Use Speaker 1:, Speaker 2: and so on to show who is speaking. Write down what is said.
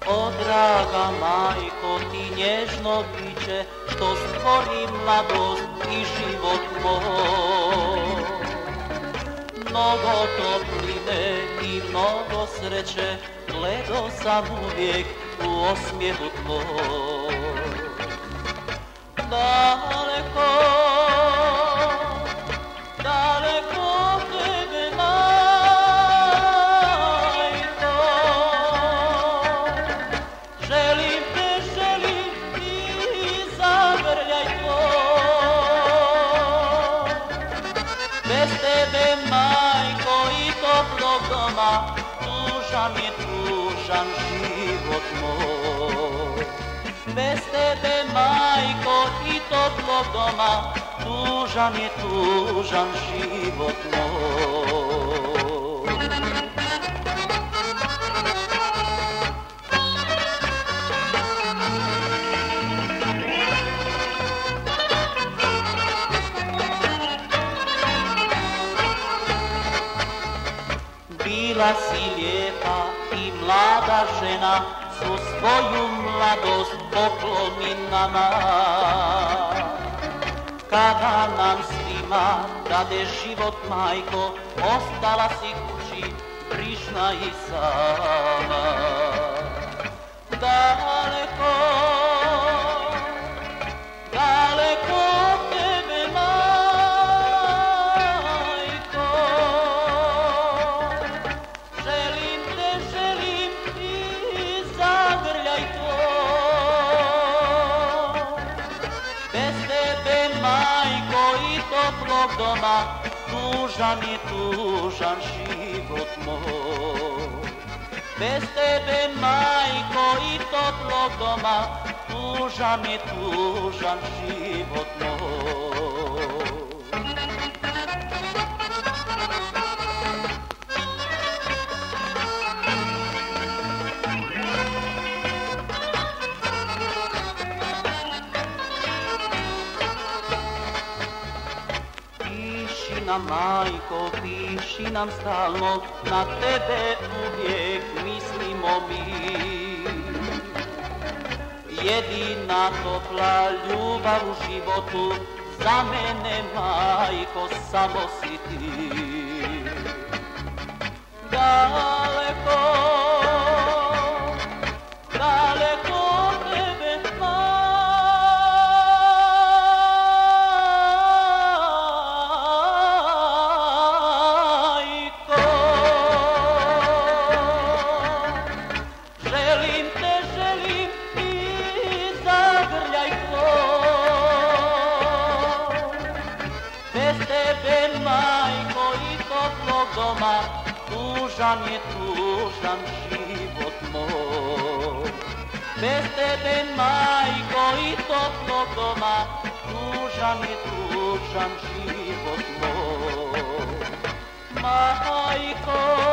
Speaker 1: O draga majko, ti nježno biće, što stvori mladost i život moj. Mnogo topline i mnogo sreće, gledao sam uvijek u osmijehu tvoj. Daleko, daleko od tebe, majko, želim te, želim i zagrljaj tvoj. Bez tebe, majko, i toplog doma, tužan je tužan život moj. Bez tebe, majko, i toplog doma, tužan je tužan život moj. Bila si lijepa i mlada žena, svu svoju mladost pokloni nama. Kada nam svima dade život, majko, ostala si kući brižna i sama. Daleko, daleko od tebe, majko, želim te, želim i zagrljaj tvoj. Bez tebe, majko, i toplog doma, tužan je tužan život moj. Bez tebe, majko, i toplog doma, tužan je tužan život moj. Piši nam, majko, piši nam stalno, na tebe uvijek mislimo mi. Jedina topla ljubav u životu, za mene, majko, samo si ti. Daleko, daleko od tebe, majko, želim te, želim i zagrljaj tvoj. Bez tebe, majko, i toplog doma, tužan je tužan život moj. Bez tebe, majko, i toplog doma, tužan je tužan život moj. Majko,